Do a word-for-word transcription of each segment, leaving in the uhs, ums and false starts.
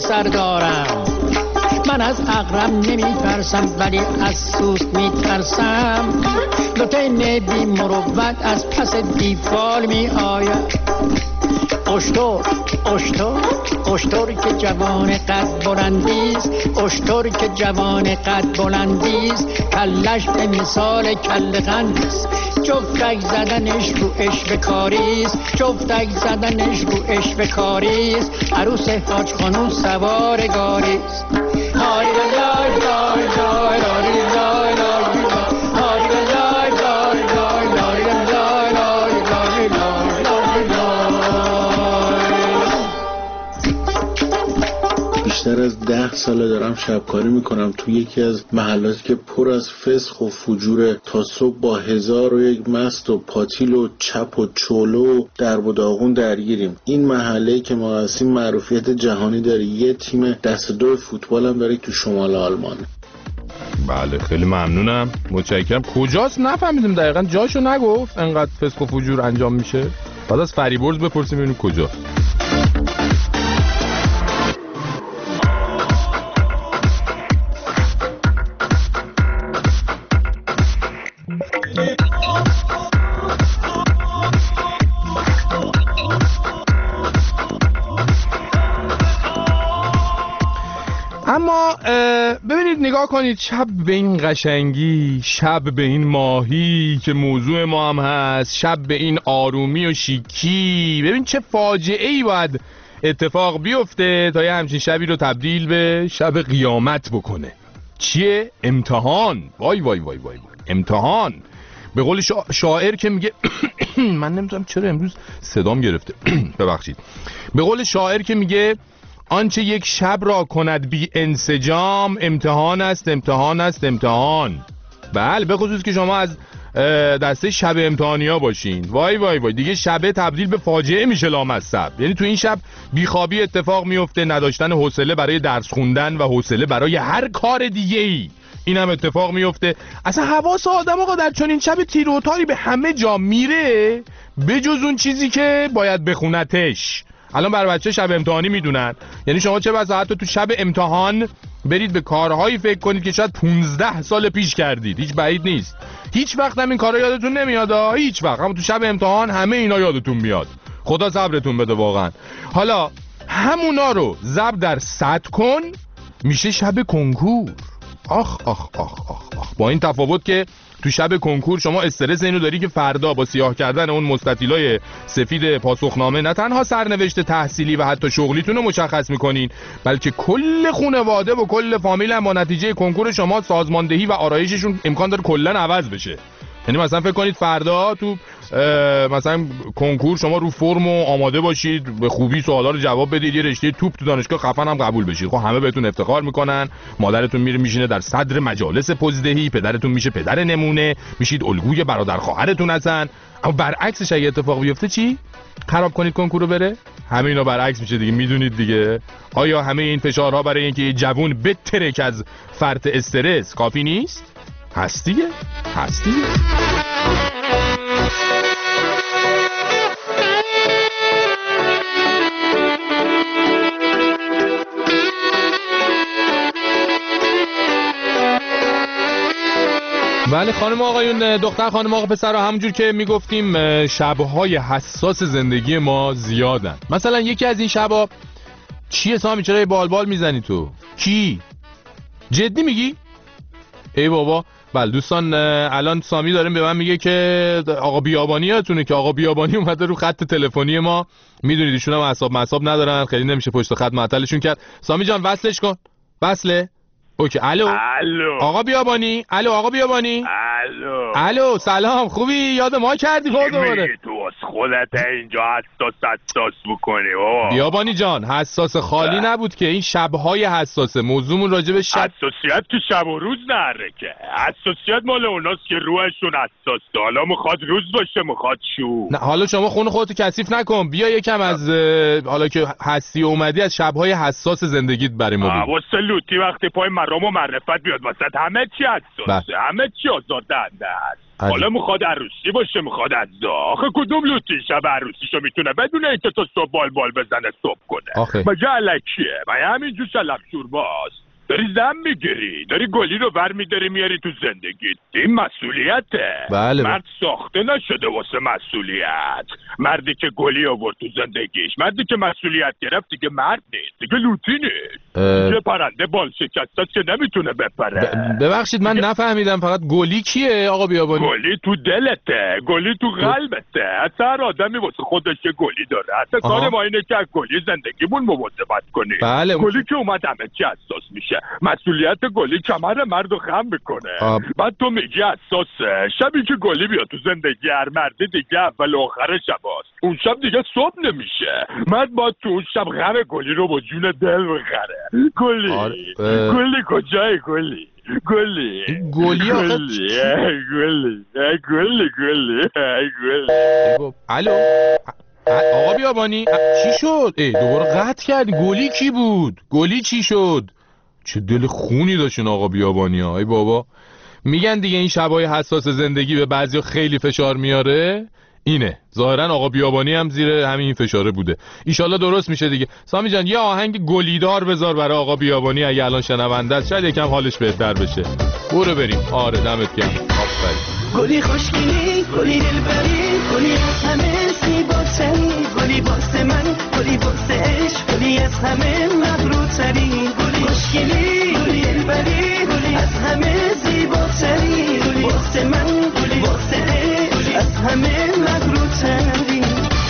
سر دارم. من از عقرب نمی ترسم ولی از سوسک می ترسم. لطین بی مروت از پس دیوال می آید. اشتر اشتر اشتر که جوان قد بلندیست، اشتر که جوان قد بلندیست، کلش به مثال کل قندیست. جفتک زدنش رو اشوه کاریست، جفتک زدنش رو اشوه کاریست. عروس حاج خانوم سوار گاریست. هاری لای لای لای لای لای لای هاری لای لای لای لای لای لای لای لای. بیشتر از ده ساله دارم شبکاری میکنم توی یکی از محلاتی که پر از فسق و فجوره. تا صبح با هزار و یک مست و پاتیل و چپ و چولو و درب و داغون درگیریم. این محله که ما هستیم معروفیت جهانی داره. یه تیم دست دو فوتبال هم داره تو شمال آلمان. بله خیلی ممنونم، متشکرم. کجاست نفهمیدم دقیقاً، جاشو نگفت. انقدر فسق و فجور انجام میشه. بعد از فریبرز بپرسیم ببینیم کجا. اما ببینید نگاه کنید، شب به این قشنگی، شب به این ماهی که موضوع ما هم هست، شب به این آرومی و شیکی. ببین چه فاجعه‌ای باید اتفاق بیفته تا یه همچین شبی رو تبدیل به شب قیامت بکنه. چیه؟ امتحان. وای وای وای وای امتحان. به قول شا... شاعر که میگه من نمیدونم چرا امروز صدام گرفته ببخشید. به قول شاعر که میگه آنچه یک شب را کند بی انسجام، امتحان است امتحان است امتحان. بله به خصوص که شما از دسته شب امتحانیا باشین. وای وای وای دیگه شبه تبدیل به فاجعه میشه لامصب. یعنی تو این شب بیخوابی اتفاق میفته، نداشتن حوصله برای درس خوندن و حوصله برای هر کار دیگه ای، این هم اتفاق میفته. اصلا حواس آدم آقا در چنین شب تیر و تاری به همه جا میره بجز اون چیزی که باید بخونتش. الان برای بچه شب امتحانی میدونن، یعنی شما چه بسا حتی تو شب امتحان برید به کارهایی فکر کنید که شاید پونزده سال پیش کردید. هیچ بعید نیست. هیچ وقت هم این کارا یادتون نمیاد، هیچ وقت. اما تو شب امتحان همه اینا یادتون میاد. خدا صبرتون بده واقعا. حالا همونا رو ضرب در صد کن میشه شب کنکور. آخ آخ آخ آخ آخ. با این تفاوت که تو شب کنکور شما استرس اینو داری که فردا با سیاه کردن اون مستطیلای سفید پاسخنامه نه تنها سرنوشت تحصیلی و حتی شغلیتون رو مشخص میکنین، بلکه کل خانواده و کل فامیل هم با نتیجه کنکور شما سازماندهی و آرایششون امکان داره کلا عوض بشه. یعنی مثلا فکر کنید فردا تو مثلا کنکور شما رو فرم و آماده باشید، به خوبی سوالا رو جواب بدید، یه رشته توپ تو دانشگاه خفن هم قبول بشید. خب همه بهتون افتخار میکنن، مادرتون میره میشینه در صدر مجالس پزدهی، پدرتون میشه پدر نمونه، میشید الگوی برادر خواهرتون هستن. اما برعکسش اگه اتفاق بیفته چی؟ خراب کنید کنکور رو بره؟ همه اینا برعکس میشه دیگه، میدونید دیگه. آیا همه این فشارها برای اینکه یه جوون بترک از فرط استرس کافی نیست؟ هست دیگه، هست دیگه. بله خانم آقایون، دختر خانم آقا پسرها، همونجور که میگفتیم شبهای حساس زندگی ما زیادن. مثلا یکی از این شبها چیه سامی؟ چرا بال بال میزنی تو؟ کی؟ جدی میگی؟ ای بابا. بله دوستان، الان سامی داریم به من میگه که آقا بیابانی یادتونه که آقا بیابانی اومده رو خط تلفنی ما. میدونید ایشون هم اعصاب مصاب ندارن، خیلی نمیشه پشت خط معطلشون کرد. سامی جان وصلش کن. وصله؟ اوکی. الو الو آقا بیابانی. الو آقا بیابانی. الو الو سلام، خوبی؟ یاد ما کردی خود دوباره. تو از خودت اینجا حساس حساس بکنی بابا. بیابانی جان حساس خالی نبود که این شبهای حساسه. موضوعمون راجع به شب حساسیت تو شب و روز نره که. حساسیت مال اوناست که روحشون حساسه. حالا میخواد روز باشه میخواد شو. نه حالا شما خون خودتو کثیف نکن، بیا یکم از حالا که هستی اومدی از شبهای حساس زندگیت برای ما بگو. واسه لوتی وقتی پای مرام و معرفت بیاد وسط همه چی حساسه. همه چی آزاردهنده هست. حالا میخواد عروسی باشه میخواد عزا. آخه کدوم لوتی شب عروسیشو میتونه بدون اینکه تو صبح بال بال بزنه صبح کنه؟ آخه مگه الکیه؟ مگه همینجور سلب شورباست؟ داری زن میگیری، داری گلی رو ور میداری میاری تو زندگیت. این مسئولیته. بله. مرد ساخته نشده واسه مسئولیت. مردی که گلی آورد تو زندگیش، مردی که مسئولیت گرفت دیگه مرد نیست، دیگه لوتی نیست. اه... یه پرنده بال شکسته که نمیتونه بپره. ب... ببخشید من نفهمیدم، فقط گلی کیه آقا بیابانی؟ گلی تو دلته، گلی تو قلبته. حتی هر آدمی واسه خودش یه گلی داره. حتی کار ما اینه که از گلی زندگیمون مواظبت کنیم. بله. گلی که اومد همه چی حساس میشه. مسئولیت گلی کمر مردو خم میکنه. آب. بعد تو میگی حساسه. شبی که گلی بیاد تو زندگی هر مردی دیگه اول و آخر شباست. اون شب دیگه صبح نمیشه. مرد باید تو اون شب غم گلی رو با جون دل بخره. گلی آر... اه... گلی کجای گلی؟ گلی گلی آخه گلی گلی گلی گلی گلی. الو آقا بیابانی چی شد؟ ای دوباره قطع کردی. گلی کی بود؟ گلی چی شد؟ چه دل خونی داشتین آقا بیابانی ها. ای بابا میگن دیگه این شبای حساس زندگی به بعضیا خیلی فشار میاره. اینه ظاهرا آقا بیابانی هم زیر همین فشاره بوده. ایشالله درست میشه دیگه. سامی جان یه آهنگ گلیدار بذار برای آقا بیابانی اگه الان شنونده است، شاید یکم حالش بهتر بشه. برو بریم. آره دمت گرم. آفرین. گلی خوشگلی، گلی دلبری، گلی از همه زیباتری، گلی واسه من، گلی واسه عشق، گلی از همه مغروتری. گلی خوشگلی، گلی دلبری، گلی از همه زیباتری، گلی واسه من، گلی واسه عشق، از همه مغروتری.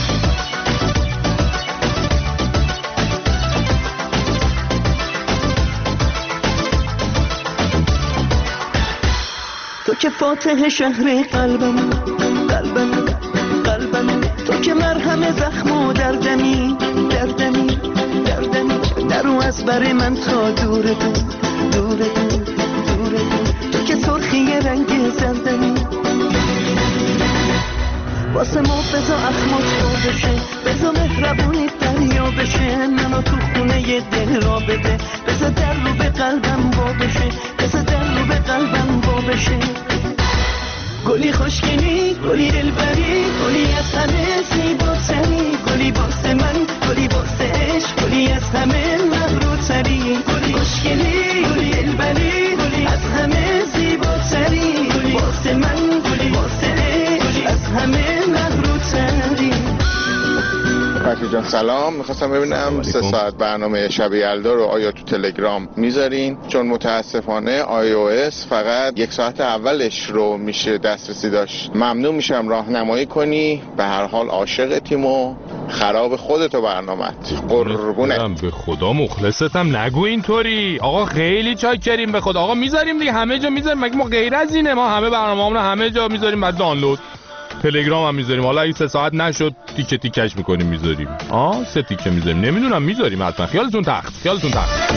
تو که فاتح شهر قلبم قلبم قلبم، تو که مرهم زخم و دردمی دردمی دردمی، نرو از بر من تا دور دور دور دور دور دور، تو که سرخی رنگ زردمی واسه ما بزا اخمات تو بشه، بزا مهربونی دریا بشه، منو تو خونه ی دل را بده، بزا در رو به قلبم با بشه، بزا در رو به قلبم با بشه. گلی خوشگلی، گلی دلبری، گلی از همه زیباتری، گلی واسه من، گلی واسه عشق، گلی از همه مغروتری. گلی خوشگلی، گلی دلبری، گلی از همه زیباتری، گلی واسه من، گلی واسه عشق، از همه مغروتری. فرشید جان سلام، میخواستم ببینم سه ساعت برنامه شب یلدا رو آیا تو تلگرام میذارین؟ چون متاسفانه آی او اس فقط یک ساعت اولش رو میشه دسترسی داشت. ممنون میشم راهنمایی کنی، به هر حال عاشق تیمو، خراب خودتو برنامه‌ت. قربونت. به خدا مخلصتم، نگو اینطوری آقا. خیلی چاکریم به خدا آقا. میذاریم دیگه، همه جا میذاریم. مگه ما غیر از اینه؟ ما همه برنامه‌مون رو همه جا میذاریم، بعد دانلود تلگرام هم میذاریم. حالا اگه سه ساعت نشد تیکه تیکش میکنیم میذاریم. آه سه تیکه میذاریم، نمیدونم میذاریم حتما. خیالتون تخت، خیالتون تخت.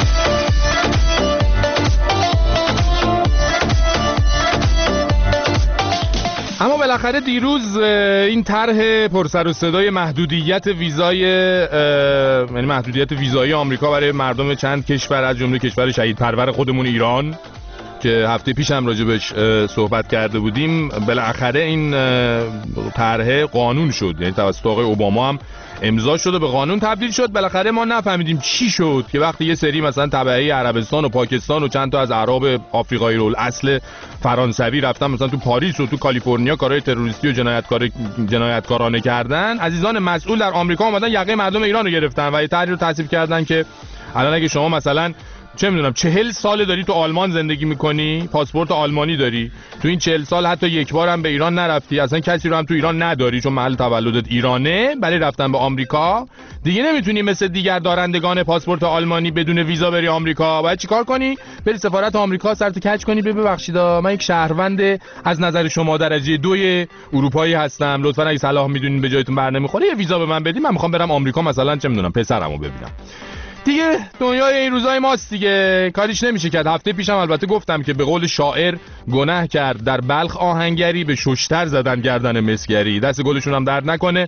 اما بالاخره دیروز این طرح پرسر و صدای محدودیت ویزای یعنی محدودیت ویزایی آمریکا برای مردم چند کشور از جمله کشور شهید پرور خودمون ایران که هفته پیش هم راجبش صحبت کرده بودیم، بالاخره این طرح قانون شد. یعنی توسط آقای اوباما هم امضا شد و به قانون تبدیل شد. بالاخره ما نفهمیدیم چی شد که وقتی یه سری مثلا تبعه عربستان و پاکستان و چند تا از اعراب آفریقایی رول اصل فرانسوی رفتن مثلا تو پاریس و تو کالیفرنیا کارهای تروریستی و جنایتکار جنایتکارانه کردن، عزیزان مسئول در آمریکا اومدن یقه مردم ایران رو گرفتن و یه طرحی رو تصویب کردن که الان اگه شما مثلا چه میدونم چهل سال داری تو آلمان زندگی میکنی، پاسپورت آلمانی داری، تو این چهل سال حتی یک بار هم به ایران نرفتی، اصلا کسی رو هم تو ایران نداری چون محل تولدت ایرانه، برای رفتن به آمریکا دیگه نمیتونی مثل دیگر دارندگان پاسپورت آلمانی بدون ویزا بری آمریکا. باید چیکار کنی؟ بری سفارت آمریکا سرت کج کنی، ببخشید من یک شهروند از نظر شما درجه دوی اروپایی هستم، لطفا اگه صلاح میدونین به جایتون برنمیخوره یه ویزا به من بدین، من میخوام برم آمریکا مثلا چه میدونم پسرمو ببینم. دیگه دنیای این روزای ماست دیگه، کاریش نمیشه کرد. هفته پیشم البته گفتم که به قول شاعر گناه کرد در بلخ آهنگری، به ششتر زدن گردن مسگری. دست گلشون هم درد نکنه.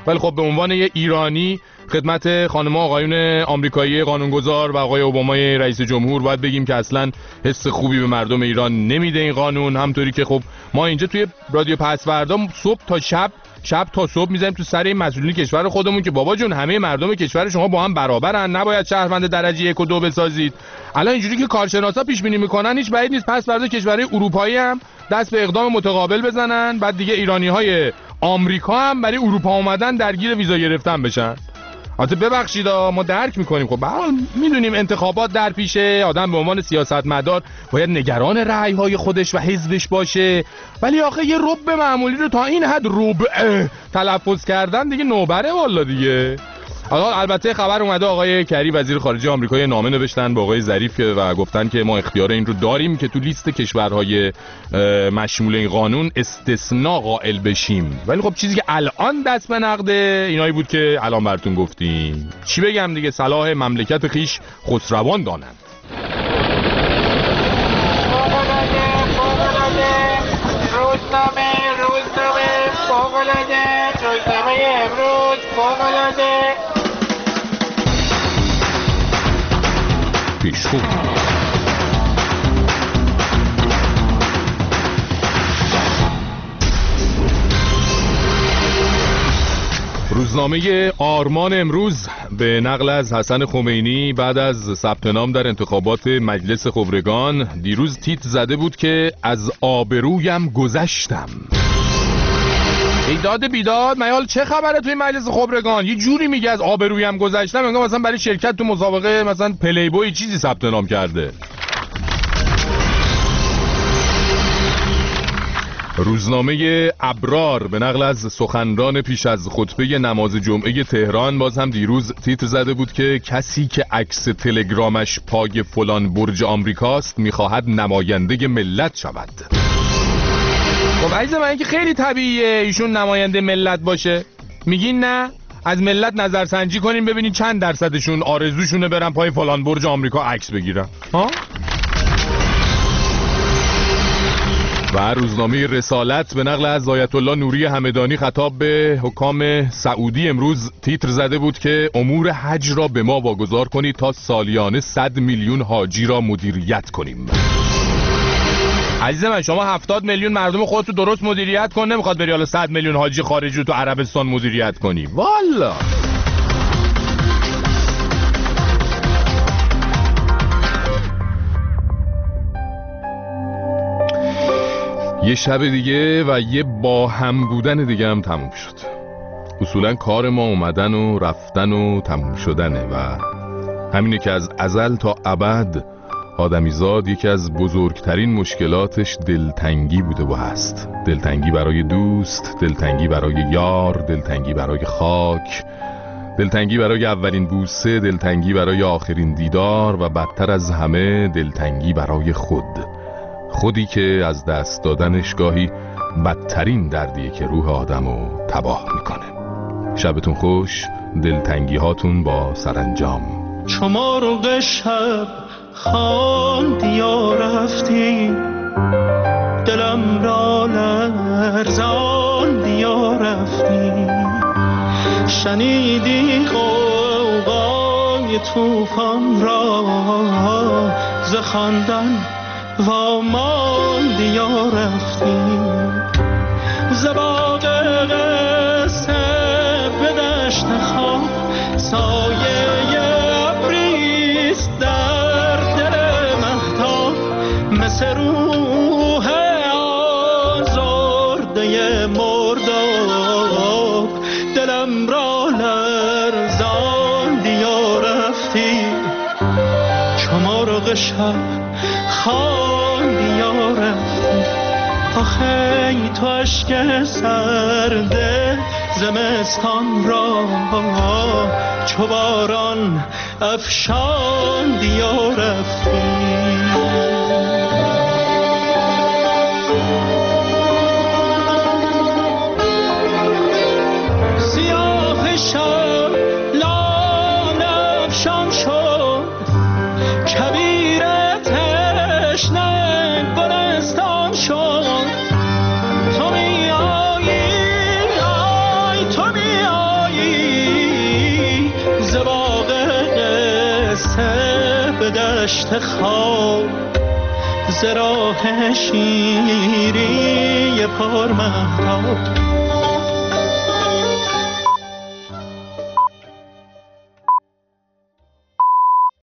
ولی خب به عنوان یه ایرانی خدمت خانم آقایون آمریکایی قانونگذار و آقای اوبامای رئیس جمهور باید بگیم که اصلا حس خوبی به مردم ایران نمیده این قانون. همطوری که خب ما اینجا توی رادیو پسوردا صبح تا شب شب تا صبح میذاریم تو سر این مسئولین کشور خودمون که بابا جون همه مردم کشور شما با هم برابرن، نباید شهروند درجه یک و دو بسازید. الان اینجوری که کارشناسا پیش بینی میکنن هیچ بعید نیست پس فردا کشورهای اروپایی هم دست به اقدام متقابل بزنن، بعد دیگه ایرانی‌های آمریکا هم برای اروپا اومدن درگیر ویزا گرفتن بشن. البته ببخشید ما درک میکنیم، خب به هر حال میدونیم انتخابات در پیشه، آدم به عنوان سیاستمدار باید نگران رأی‌های خودش و حزبش باشه، ولی آخه یه ربع معمولی رو تا این حد ربع تلفظ کردن دیگه نوبره والا دیگه. البته خبر اومده آقای کری وزیر خارجه آمریکا یه نامه نوشتن به آقای ظریف و گفتن که ما اختیار این رو داریم که تو لیست کشورهای مشمول این قانون استثناء قائل بشیم. ولی خب چیزی که الان دست به نقده اینایی بود که الان براتون گفتیم. چی بگم دیگه، صلاح مملکت خیش خسروان دانند. روزنامه روزنامه فوق‌العاده روزنامه امروز فوق‌العاده پیشخو. روزنامه آرمان امروز به نقل از حسن خمینی بعد از ثبت نام در انتخابات مجلس خبرگان دیروز تیتر زده بود که از آبرویم گذشتم. ایداد بیداد میال چه خبره توی مجلس خبرگان؟ یه جوری میگه از آبرویم گذشتم انگار مثلا برای شرکت تو مسابقه مثلا پلی بوی چیزی ثبت نام کرده. روزنامه ابرار به نقل از سخنران پیش از خطبه نماز جمعه تهران باز هم دیروز تیتر زده بود که کسی که عکس تلگرامش پای فلان برج آمریکاست میخواهد نماینده ملت شود. خب عزیز من که خیلی طبیعیه ایشون نماینده ملت باشه. میگین نه؟ از ملت نظرسنجی کنین ببینین چند درصدشون آرزوشونه برن پای فلان برج آمریکا عکس بگیرن. ها؟ و روزنامه رسالت به نقل از آیت الله نوری همدانی خطاب به حکام سعودی امروز تیتر زده بود که امور حج را به ما واگذار کنید تا سالیانه صد میلیون حاجی را مدیریت کنیم. عزیز من شما هفتاد میلیون مردم خودتو درست مدیریت کن، نمیخواد بری حالا صد میلیون حاجی خارجی رو تو عربستان مدیریت کنی. والا یه شب دیگه و یه با هم بودن دیگه هم تموم شد. اصولا کار ما اومدن و رفتن و تموم شدنه و همینه که از ازل تا ابد آدمیزاد یکی از بزرگترین مشکلاتش دلتنگی بوده و هست. دلتنگی برای دوست، دلتنگی برای یار، دلتنگی برای خاک، دلتنگی برای اولین بوسه، دلتنگی برای آخرین دیدار و بدتر از همه دلتنگی برای خود. خودی که از دست دادنش گاهی بدترین دردیه که روح آدمو تباه میکنه. شبتون خوش، دلتنگی هاتون با سرانجام. شما رو شب خواندی یا رفتی، دلم را لرزاندی یا رفتی، شنیدی غوغای طوفان را ز خواندن و ماندی یا رفتی، ز باغ قصه به دشت خواب سایه ابریست در دل مهتاب، مثل روح آزرده مرداب، دلم را لرزاندی یا رفتی، شما رو شب خواندی یا رفتی. آخه تو عشق سرده زمستان را چو باران افشاندی یا رفتی. سیاه شب لان افشان شد، کبیر تشنه گلستان شد، تو می آیی آی تو می آیی به دشت خواب ز راه شیری پار مهتاب